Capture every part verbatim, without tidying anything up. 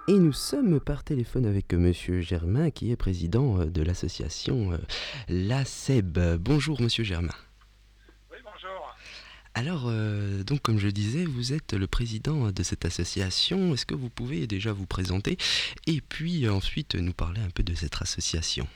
Et nous sommes par téléphone avec Monsieur Germain, qui est président euh, de l'association euh, La Seb. Bonjour Monsieur Germain. Oui, bonjour. Alors, euh, donc comme je disais, vous êtes le président de cette association. Est-ce que vous pouvez déjà vous présenter et puis euh, ensuite nous parler un peu de cette association?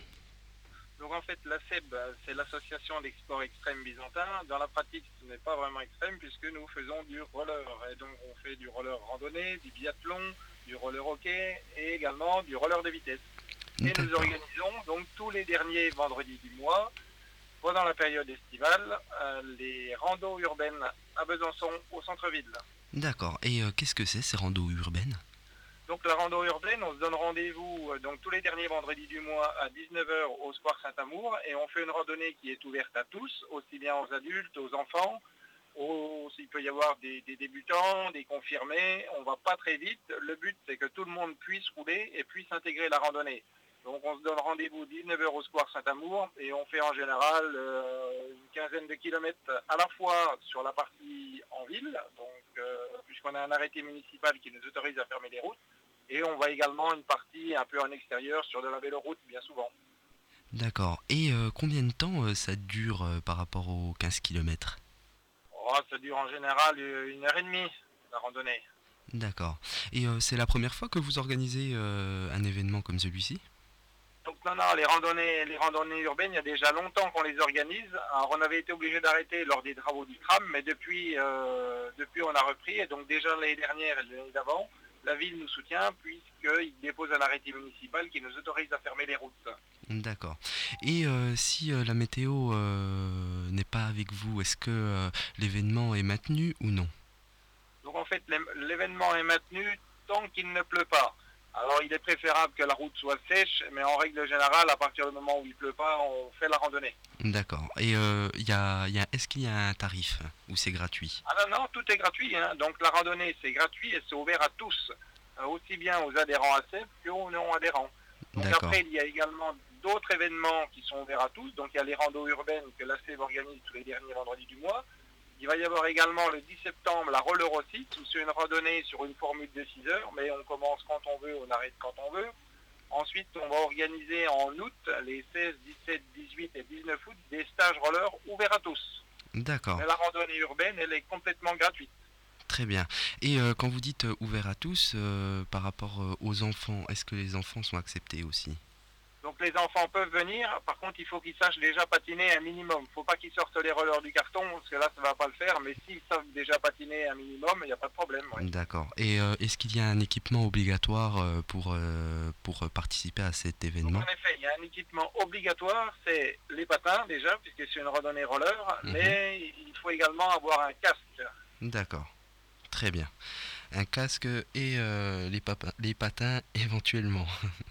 Donc en fait, la S E B, c'est l'association des sports extrêmes byzantins. Dans la pratique, ce n'est pas vraiment extrême puisque nous faisons du roller. Et donc on fait du roller randonnée, du biathlon, du roller hockey et également du roller de vitesse. Et nous D'accord. organisons donc tous les derniers vendredis du mois, pendant la période estivale, euh, les randos urbaines à Besançon au centre-ville. D'accord. Et euh, qu'est-ce que c'est ces randos urbaines? Donc la rando urbaine, on se donne rendez-vous euh, donc tous les derniers vendredis du mois à dix-neuf heures au Square Saint-Amour et on fait une randonnée qui est ouverte à tous, aussi bien aux adultes, aux enfants. Aux, il peut y avoir des, des débutants, des confirmés, on ne va pas très vite. Le but c'est que tout le monde puisse rouler et puisse intégrer la randonnée. Donc on se donne rendez-vous dix-neuf heures au Square Saint-Amour et on fait en général euh, une quinzaine de kilomètres à la fois sur la partie en ville, donc euh, puisqu'on a un arrêté municipal qui nous autorise à fermer les routes. Et on va également une partie un peu en extérieur sur de la véloroute bien souvent. D'accord. Et euh, combien de temps euh, ça dure euh, par rapport aux quinze kilomètres? Oh, ça dure en général une heure et demie, la randonnée. D'accord. Et euh, c'est la première fois que vous organisez euh, un événement comme celui-ci? Donc non, non, les randonnées, les randonnées urbaines, il y a déjà longtemps qu'on les organise. Alors, on avait été obligé d'arrêter lors des travaux du tram, mais depuis, euh, depuis on a repris. Et donc déjà l'année dernière et l'année d'avant, la ville nous soutient puisqu'il dépose un arrêté municipal qui nous autorise à fermer les routes. D'accord. Et euh, si euh, la météo euh, n'est pas avec vous, est-ce que euh, l'événement est maintenu ou non? Donc en fait, l'événement est maintenu tant qu'il ne pleut pas. Alors il est préférable que la route soit sèche, mais en règle générale, à partir du moment où il ne pleut pas, on fait la randonnée. D'accord. Et euh, y a, y a, est-ce qu'il y a un tarif ou c'est gratuit? Ah non, non, tout est gratuit. Hein. Donc la randonnée, c'est gratuit et c'est ouvert à tous, euh, aussi bien aux adhérents à S E P qu'aux non-adhérents. Donc D'accord. après, il y a également d'autres événements qui sont ouverts à tous. Donc il y a les randos urbaines que l'A C E B organise tous les derniers vendredis du mois. Il va y avoir également le dix septembre la Roller aussi, où c'est une randonnée sur une formule de six heures, mais on commence quand on veut, on arrête quand on veut. Ensuite, on va organiser en août, les seize, dix-sept, dix-huit et dix-neuf août, des stages roller ouverts à tous. D'accord. Mais la randonnée urbaine, elle est complètement gratuite. Très bien. Et euh, quand vous dites euh, ouvert à tous, euh, par rapport euh, aux enfants, est-ce que les enfants sont acceptés aussi? Donc les enfants peuvent venir, par contre il faut qu'ils sachent déjà patiner un minimum. Il ne faut pas qu'ils sortent les rollers du carton, parce que là ça ne va pas le faire, mais s'ils savent déjà patiner un minimum, il n'y a pas de problème. Ouais. D'accord. Et euh, est-ce qu'il y a un équipement obligatoire euh, pour, euh, pour participer à cet Donc en événement? effet, il y a un équipement obligatoire, c'est les patins déjà, puisque c'est une randonnée roller, Mhm. mais il faut également avoir un casque. D'accord. Très bien. Un casque et euh, les, papa- les patins éventuellement.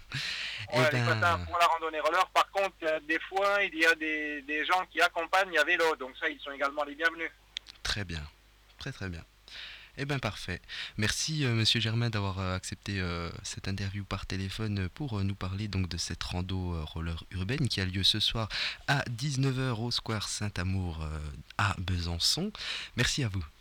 Eh Ouais, les patins ben, pour la randonnée roller, par contre, euh, des fois, il y a des, des gens qui accompagnent à vélo, donc ça, ils sont également les bienvenus. très bien. Très très bien. Eh ben parfait. Merci euh, Monsieur Germain d'avoir euh, accepté euh, cette interview par téléphone pour euh, nous parler donc de cette rando euh, roller urbaine qui a lieu ce soir à dix-neuf heures au Square Saint-Amour euh, à Besançon. Merci à vous.